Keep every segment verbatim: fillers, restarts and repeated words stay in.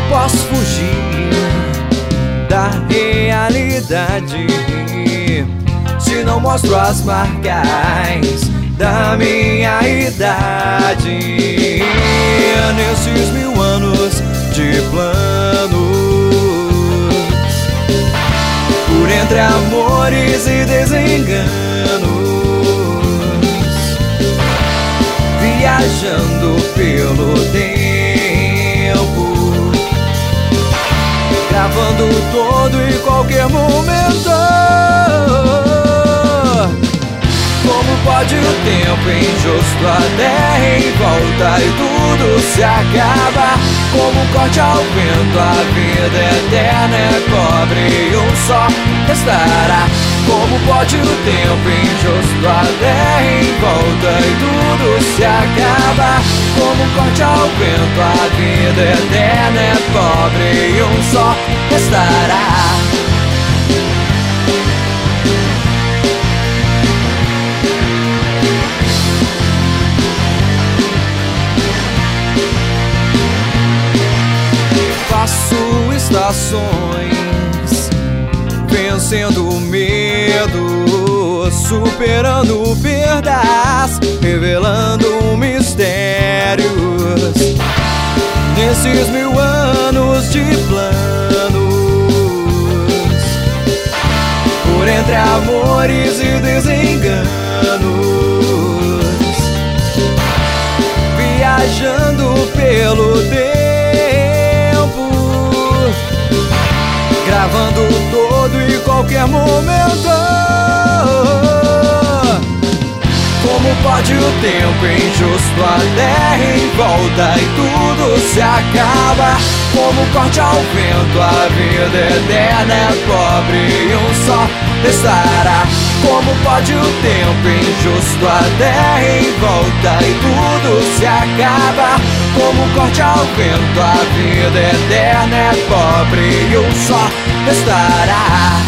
posso fugir da realidade se não mostro as marcas da minha idade. Nesses mil anos de planos, por entre amores e desenganos, viajando pelo tempo, gravando todo e qualquer momento. Como pode o tempo injusto, a terra em volta e tudo se acaba? Como um corte ao vento, a vida eterna é cobre e um só restará. Como pode o tempo injusto, a terra em volta e tudo se acaba? Como um corte ao vento, a vida eterna é pobre e um só restará. Faço estações, vencendo o medo, superando perdas, revelando mistérios. Nesses mil anos de planos, por entre amores e desenganos, viajando pelo tempo, gravando todo e qualquer momento. Como pode o tempo injusto, a terra em volta e tudo se acaba? Como um corte ao vento, a vida eterna é pobre e um só restará. Como pode o tempo injusto, a terra em volta e tudo se acaba? Como um corte ao vento, a vida eterna é pobre e um só restará.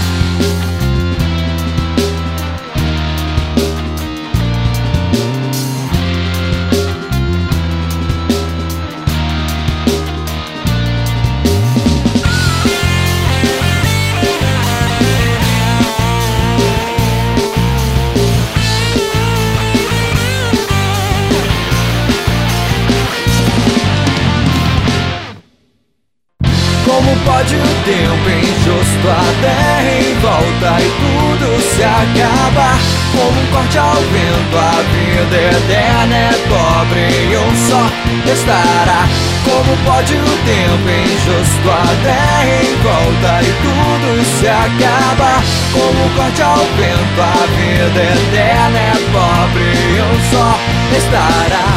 Como pode o tempo injusto, a terra em volta e tudo se acaba? Como um corte ao vento, a vida eterna é pobre e um só restará. Como pode o tempo injusto, a terra em volta e tudo se acaba? Como um corte ao vento, a vida eterna é pobre e um só restará.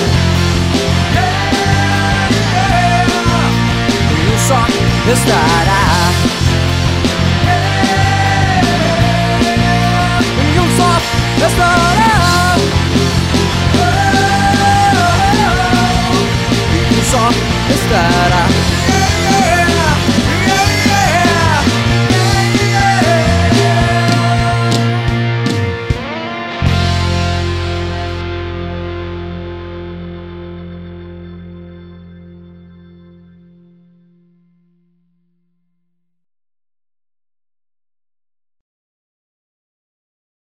Só restará. E um só restará. E um só restará.